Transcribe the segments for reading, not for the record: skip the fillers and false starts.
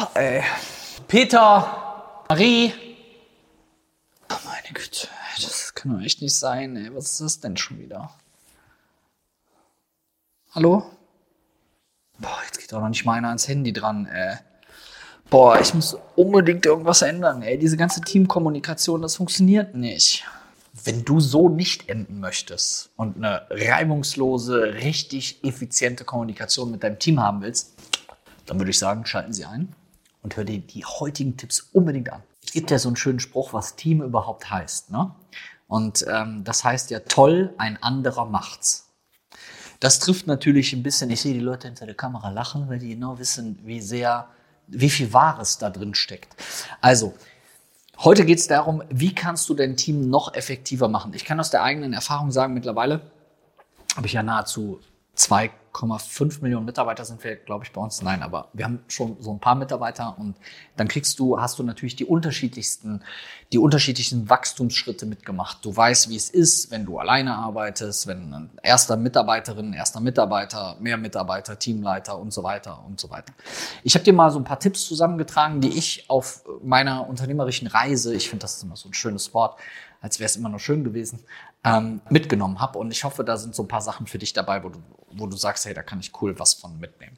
Ey. Peter, Marie. Oh, meine Güte, das kann doch echt nicht sein, ey. Was ist das denn schon wieder? Hallo? Boah, jetzt geht auch noch nicht mal einer ans Handy dran, ey. Boah, ich muss unbedingt irgendwas ändern, ey. Diese ganze Teamkommunikation, das funktioniert nicht. Wenn du so nicht enden möchtest und eine reibungslose, richtig effiziente Kommunikation mit deinem Team haben willst, dann würde ich sagen, schalten Sie ein und hör dir die heutigen Tipps unbedingt an. Es gibt ja so einen schönen Spruch, was Team überhaupt heißt, ne? Und das heißt ja, toll, ein anderer macht's. Das trifft natürlich ein bisschen, ich sehe die Leute hinter der Kamera lachen, weil die genau wissen, wie viel Wahres da drin steckt. Also, heute geht es darum, wie kannst du dein Team noch effektiver machen. Ich kann aus der eigenen Erfahrung sagen, mittlerweile habe ich ja nahezu 2,5 Millionen Mitarbeiter sind wir, glaube ich, bei uns. Nein, aber wir haben schon so ein paar Mitarbeiter und dann hast du natürlich die unterschiedlichsten Wachstumsschritte mitgemacht. Du weißt, wie es ist, wenn du alleine arbeitest, wenn ein erster Mitarbeiter, mehr Mitarbeiter, Teamleiter und so weiter und so weiter. Ich habe dir mal so ein paar Tipps zusammengetragen, die ich auf meiner unternehmerischen Reise, ich finde, das ist immer so ein schönes Wort, als wäre es immer noch schön gewesen, mitgenommen habe. Und ich hoffe, da sind so ein paar Sachen für dich dabei, wo du sagst, hey, da kann ich cool was von mitnehmen.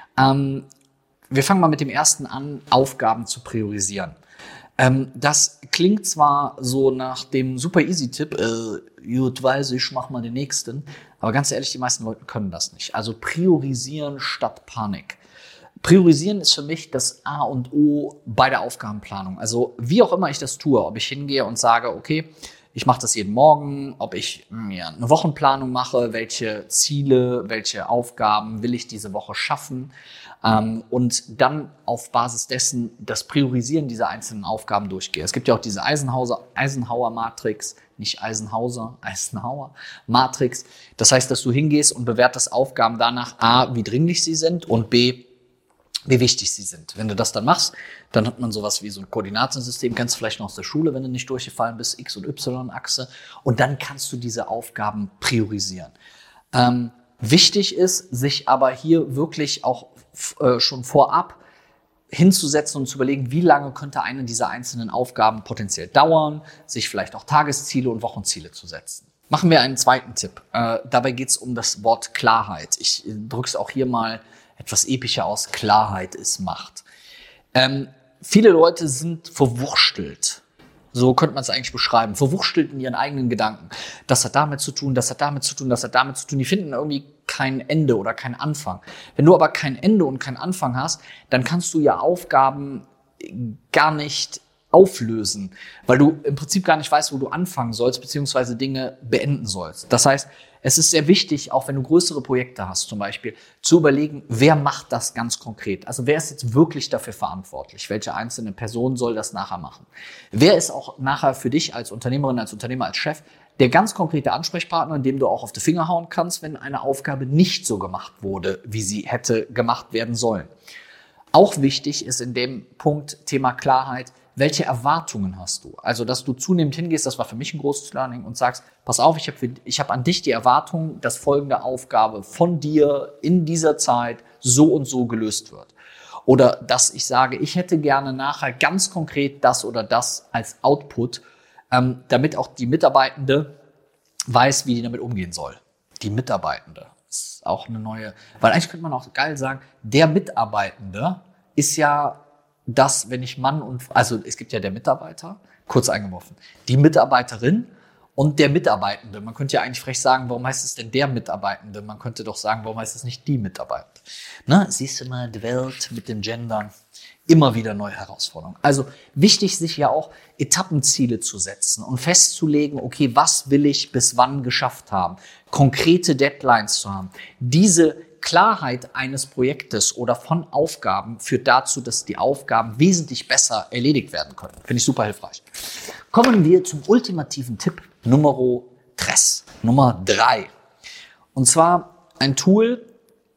Wir fangen mal mit dem ersten an, Aufgaben zu priorisieren. Das klingt zwar so nach dem super easy Tipp, gut weiß ich, mach mal den nächsten, aber ganz ehrlich, die meisten Leute können das nicht. Also priorisieren statt Panik. Priorisieren ist für mich das A und O bei der Aufgabenplanung. Also wie auch immer ich das tue, ob ich hingehe und sage, okay, ich mache das jeden Morgen, ob ich mir eine Wochenplanung mache, welche Ziele, welche Aufgaben will ich diese Woche schaffen und dann auf Basis dessen das Priorisieren dieser einzelnen Aufgaben durchgehe. Es gibt ja auch diese Eisenhower-Matrix, nicht Eisenhauser Matrix. Das heißt, dass du hingehst und bewertest Aufgaben danach A, wie dringlich sie sind und B, wie wichtig sie sind. Wenn du das dann machst, dann hat man sowas wie so ein Koordinatensystem, kennst du vielleicht noch aus der Schule, wenn du nicht durchgefallen bist, X- und Y-Achse. Und dann kannst du diese Aufgaben priorisieren. Wichtig ist, sich aber hier wirklich auch schon vorab hinzusetzen und zu überlegen, wie lange könnte eine dieser einzelnen Aufgaben potenziell dauern, sich vielleicht auch Tagesziele und Wochenziele zu setzen. Machen wir einen zweiten Tipp. Dabei geht es um das Wort Klarheit. Ich drücke es auch hier mal etwas epischer aus. Klarheit ist Macht. Viele Leute sind verwurstelt. So könnte man es eigentlich beschreiben. Verwurstelt in ihren eigenen Gedanken. Das hat damit zu tun, das hat damit zu tun, das hat damit zu tun. Die finden irgendwie kein Ende oder keinen Anfang. Wenn du aber kein Ende und keinen Anfang hast, dann kannst du ja Aufgaben gar nicht auflösen, weil du im Prinzip gar nicht weißt, wo du anfangen sollst, beziehungsweise Dinge beenden sollst. Das heißt, es ist sehr wichtig, auch wenn du größere Projekte hast zum Beispiel, zu überlegen, wer macht das ganz konkret? Also wer ist jetzt wirklich dafür verantwortlich? Welche einzelne Person soll das nachher machen? Wer ist auch nachher für dich als Unternehmerin, als Unternehmer, als Chef der ganz konkrete Ansprechpartner, in dem du auch auf die Finger hauen kannst, wenn eine Aufgabe nicht so gemacht wurde, wie sie hätte gemacht werden sollen? Auch wichtig ist in dem Punkt Thema Klarheit, welche Erwartungen hast du? Also, dass du zunehmend hingehst, das war für mich ein großes Learning und sagst, pass auf, ich hab an dich die Erwartung, dass folgende Aufgabe von dir in dieser Zeit so und so gelöst wird. Oder dass ich sage, ich hätte gerne nachher ganz konkret das oder das als Output, damit auch die Mitarbeitende weiß, wie die damit umgehen soll. Die Mitarbeitende ist auch eine neue, weil eigentlich könnte man auch geil sagen, der Mitarbeitende ist ja das, wenn ich also es gibt ja der Mitarbeiter, kurz eingeworfen, die Mitarbeiterin und der Mitarbeitende. Man könnte ja eigentlich frech sagen, warum heißt es denn der Mitarbeitende? Man könnte doch sagen, warum heißt es nicht die Mitarbeitende? Ne? Siehst du mal, die Welt mit den Gendern, immer wieder neue Herausforderungen. Also wichtig, sich ja auch Etappenziele zu setzen und festzulegen, okay, was will ich bis wann geschafft haben? Konkrete Deadlines zu haben. Diese Klarheit eines Projektes oder von Aufgaben führt dazu, dass die Aufgaben wesentlich besser erledigt werden können. Finde ich super hilfreich. Kommen wir zum ultimativen Tipp Nummer 3. Und zwar ein Tool,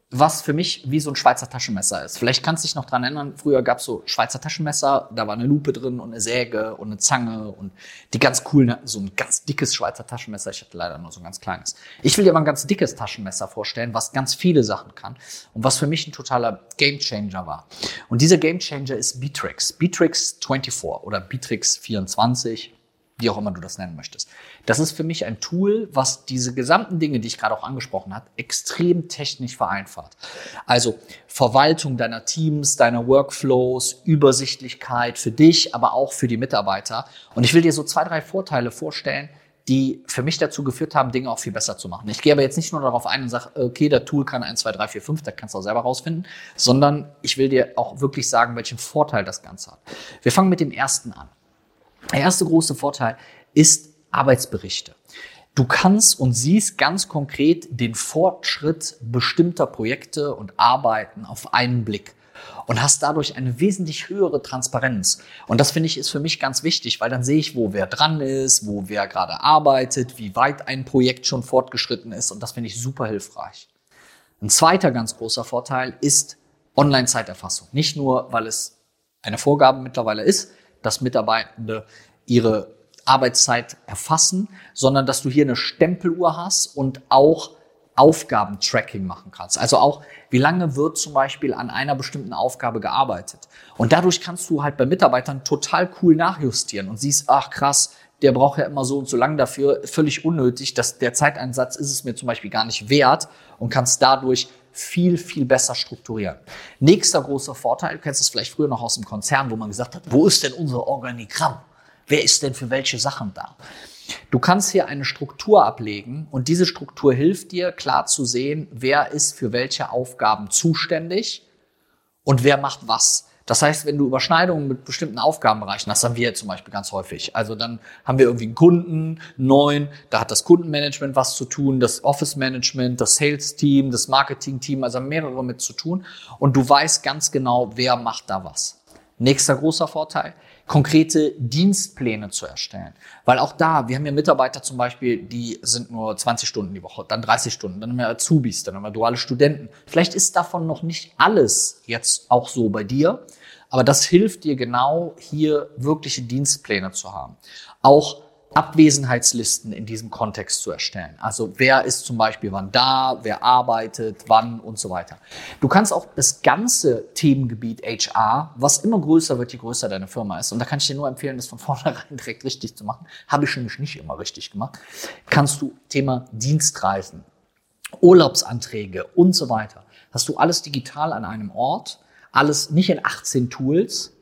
was für mich wie so ein Schweizer Taschenmesser ist. Vielleicht kannst du dich noch dran erinnern, früher gab es so Schweizer Taschenmesser, da war eine Lupe drin und eine Säge und eine Zange und die ganz coolen, so ein ganz dickes Schweizer Taschenmesser. Ich hatte leider nur so ein ganz kleines. Ich will dir mal ein ganz dickes Taschenmesser vorstellen, was ganz viele Sachen kann und was für mich ein totaler Gamechanger war. Und dieser Gamechanger ist Bittrex. Bittrex 24 oder Bittrex 24. Wie auch immer du das nennen möchtest. Das ist für mich ein Tool, was diese gesamten Dinge, die ich gerade auch angesprochen habe, extrem technisch vereinfacht. Also Verwaltung deiner Teams, deiner Workflows, Übersichtlichkeit für dich, aber auch für die Mitarbeiter. Und ich will dir so 2, 3 Vorteile vorstellen, die für mich dazu geführt haben, Dinge auch viel besser zu machen. Ich gehe aber jetzt nicht nur darauf ein und sage, okay, das Tool kann 1, 2, 3, 4, 5, das kannst du auch selber rausfinden, sondern ich will dir auch wirklich sagen, welchen Vorteil das Ganze hat. Wir fangen mit dem ersten an. Der erste große Vorteil ist Arbeitsberichte. Du kannst und siehst ganz konkret den Fortschritt bestimmter Projekte und Arbeiten auf einen Blick und hast dadurch eine wesentlich höhere Transparenz. Und das finde ich ist für mich ganz wichtig, weil dann sehe ich, wo wer dran ist, wo wer gerade arbeitet, wie weit ein Projekt schon fortgeschritten ist und das finde ich super hilfreich. Ein zweiter ganz großer Vorteil ist Online-Zeiterfassung. Nicht nur, weil es eine Vorgabe mittlerweile ist, dass Mitarbeitende ihre Arbeitszeit erfassen, sondern dass du hier eine Stempeluhr hast und auch Aufgabentracking machen kannst. Also auch, wie lange wird zum Beispiel an einer bestimmten Aufgabe gearbeitet. Und dadurch kannst du halt bei Mitarbeitern total cool nachjustieren und siehst, ach krass, der braucht ja immer so und so lang dafür, völlig unnötig, dass der Zeiteinsatz ist es mir zum Beispiel gar nicht wert und kannst dadurch viel, viel besser strukturieren. Nächster großer Vorteil, du kennst das vielleicht früher noch aus dem Konzern, wo man gesagt hat, wo ist denn unser Organigramm? Wer ist denn für welche Sachen da? Du kannst hier eine Struktur ablegen und diese Struktur hilft dir, klar zu sehen, wer ist für welche Aufgaben zuständig und wer macht was. Das heißt, wenn du Überschneidungen mit bestimmten Aufgabenbereichen hast, haben wir zum Beispiel ganz häufig. Also dann haben wir irgendwie einen Kunden, neuen, da hat das Kundenmanagement was zu tun, das Office-Management, das Sales-Team, das Marketing-Team, also mehrere mit zu tun. Und du weißt ganz genau, wer macht da was. Nächster großer Vorteil, konkrete Dienstpläne zu erstellen. Weil auch da, wir haben ja Mitarbeiter zum Beispiel, die sind nur 20 Stunden die Woche, dann 30 Stunden, dann haben wir Azubis, dann haben wir duale Studenten. Vielleicht ist davon noch nicht alles jetzt auch so bei dir, aber das hilft dir genau, hier wirkliche Dienstpläne zu haben. Auch Abwesenheitslisten in diesem Kontext zu erstellen. Also wer ist zum Beispiel wann da, wer arbeitet, wann und so weiter. Du kannst auch das ganze Themengebiet HR, was immer größer wird, je größer deine Firma ist, und da kann ich dir nur empfehlen, das von vornherein direkt richtig zu machen, habe ich nämlich nicht immer richtig gemacht, kannst du Thema Dienstreisen, Urlaubsanträge und so weiter, hast du alles digital an einem Ort, alles nicht in 18 Tools,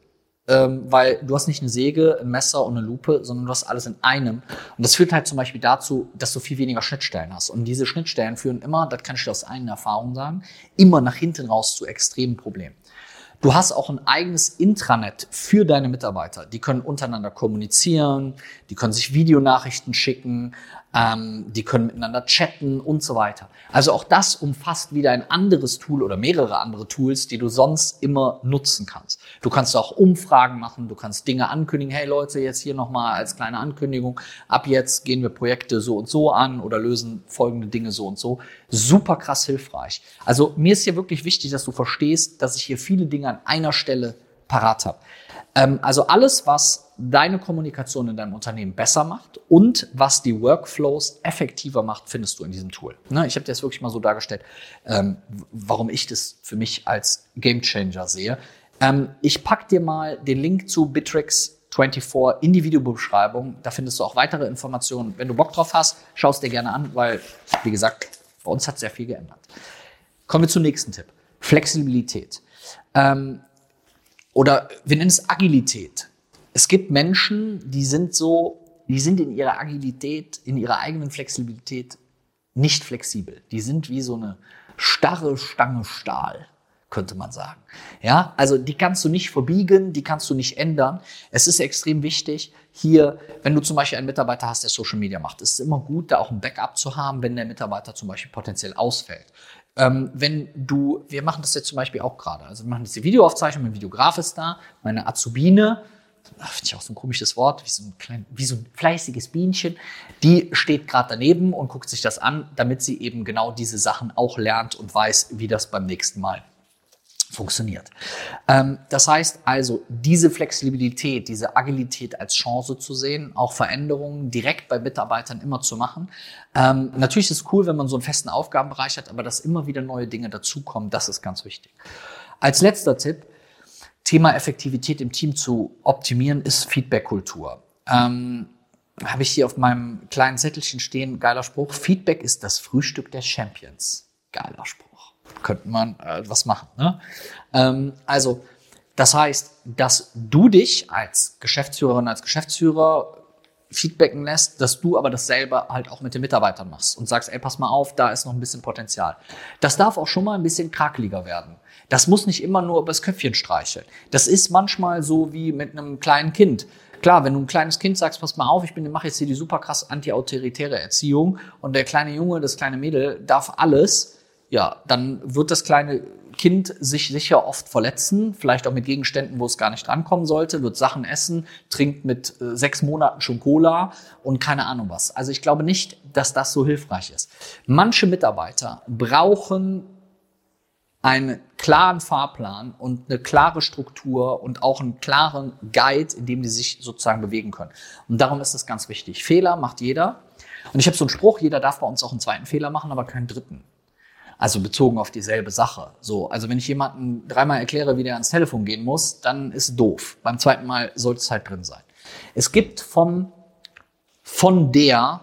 weil du hast nicht eine Säge, ein Messer und eine Lupe, sondern du hast alles in einem. Und das führt halt zum Beispiel dazu, dass du viel weniger Schnittstellen hast. Und diese Schnittstellen führen immer, das kann ich dir aus eigener Erfahrung sagen, immer nach hinten raus zu extremen Problemen. Du hast auch ein eigenes Intranet für deine Mitarbeiter. Die können untereinander kommunizieren, die können sich Videonachrichten schicken, die können miteinander chatten und so weiter. Also auch das umfasst wieder ein anderes Tool oder mehrere andere Tools, die du sonst immer nutzen kannst. Du kannst auch Umfragen machen, du kannst Dinge ankündigen. Hey Leute, jetzt hier nochmal als kleine Ankündigung. Ab jetzt gehen wir Projekte so und so an oder lösen folgende Dinge so und so. Super krass hilfreich. Also mir ist hier wirklich wichtig, dass du verstehst, dass ich hier viele Dinge an einer Stelle parat habe. Also alles, was deine Kommunikation in deinem Unternehmen besser macht und was die Workflows effektiver macht, findest du in diesem Tool. Ne, ich habe dir das wirklich mal so dargestellt, warum ich das für mich als Gamechanger sehe. Ich pack dir mal den Link zu Bittrex 24 in die Videobeschreibung. Da findest du auch weitere Informationen. Wenn du Bock drauf hast, schau es dir gerne an, weil, wie gesagt, bei uns hat sehr viel geändert. Kommen wir zum nächsten Tipp. Flexibilität. Oder wir nennen es Agilität. Es gibt Menschen, die sind in ihrer Agilität, in ihrer eigenen Flexibilität nicht flexibel. Die sind wie so eine starre Stange Stahl, könnte man sagen. Ja, also die kannst du nicht verbiegen, die kannst du nicht ändern. Es ist extrem wichtig, hier, wenn du zum Beispiel einen Mitarbeiter hast, der Social Media macht, ist es immer gut, da auch ein Backup zu haben, wenn der Mitarbeiter zum Beispiel potenziell ausfällt. Wir machen das jetzt zum Beispiel auch gerade. Also wir machen jetzt die Videoaufzeichnung, mein Videograf ist da, meine Azubine, finde ich auch so ein komisches Wort, wie so ein fleißiges Bienchen, die steht gerade daneben und guckt sich das an, damit sie eben genau diese Sachen auch lernt und weiß, wie das beim nächsten Mal funktioniert. Das heißt also, diese Flexibilität, diese Agilität als Chance zu sehen, auch Veränderungen direkt bei Mitarbeitern immer zu machen. Natürlich ist es cool, wenn man so einen festen Aufgabenbereich hat, aber dass immer wieder neue Dinge dazukommen, das ist ganz wichtig. Als letzter Tipp, Thema Effektivität im Team zu optimieren, ist Feedback-Kultur. Habe ich hier auf meinem kleinen Zettelchen stehen, geiler Spruch, Feedback ist das Frühstück der Champions. Geiler Spruch. Könnte man was machen. Ne? Also, das heißt, dass du dich als Geschäftsführerin, als Geschäftsführer feedbacken lässt, dass du aber dasselbe halt auch mit den Mitarbeitern machst und sagst, ey, pass mal auf, da ist noch ein bisschen Potenzial. Das darf auch schon mal ein bisschen krakeliger werden. Das muss nicht immer nur übers Köpfchen streicheln. Das ist manchmal so wie mit einem kleinen Kind. Klar, wenn du ein kleines Kind sagst, pass mal auf, mache jetzt hier die super krass anti-autoritäre Erziehung und der kleine Junge, das kleine Mädel darf alles, ja, dann wird das kleine Kind sich sicher oft verletzen, vielleicht auch mit Gegenständen, wo es gar nicht drankommen sollte, wird Sachen essen, trinkt mit 6 Monaten schon Cola und keine Ahnung was. Also ich glaube nicht, dass das so hilfreich ist. Manche Mitarbeiter brauchen einen klaren Fahrplan und eine klare Struktur und auch einen klaren Guide, in dem die sich sozusagen bewegen können. Und darum ist das ganz wichtig. Fehler macht jeder. Und ich habe so einen Spruch, jeder darf bei uns auch einen zweiten Fehler machen, aber keinen dritten. Also bezogen auf dieselbe Sache. So, also wenn ich jemandem 3-mal erkläre, wie der ans Telefon gehen muss, dann ist es doof. Beim zweiten Mal sollte es halt drin sein. Es gibt von der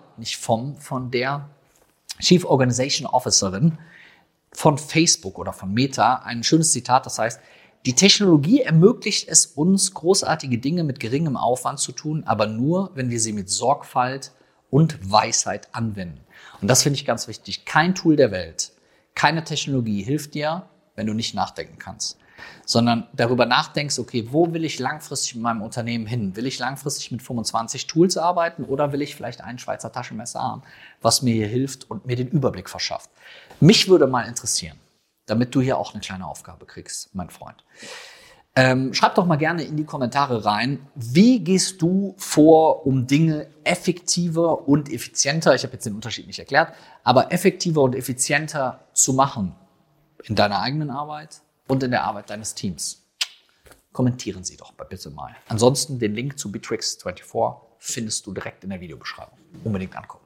Chief Organization Officerin von Facebook oder von Meta ein schönes Zitat, das heißt, die Technologie ermöglicht es uns, großartige Dinge mit geringem Aufwand zu tun, aber nur, wenn wir sie mit Sorgfalt und Weisheit anwenden. Und das finde ich ganz wichtig. Kein Tool der Welt, keine Technologie hilft dir, wenn du nicht nachdenken kannst, sondern darüber nachdenkst, okay, wo will ich langfristig mit meinem Unternehmen hin? Will ich langfristig mit 25 Tools arbeiten oder will ich vielleicht ein Schweizer Taschenmesser haben, was mir hier hilft und mir den Überblick verschafft? Mich würde mal interessieren, damit du hier auch eine kleine Aufgabe kriegst, mein Freund. Schreib doch mal gerne in die Kommentare rein, wie gehst du vor, um Dinge effektiver und effizienter, ich habe jetzt den Unterschied nicht erklärt, aber effektiver und effizienter zu machen in deiner eigenen Arbeit und in der Arbeit deines Teams. Kommentieren Sie doch bitte mal. Ansonsten den Link zu Bitrix24 findest du direkt in der Videobeschreibung. Unbedingt angucken.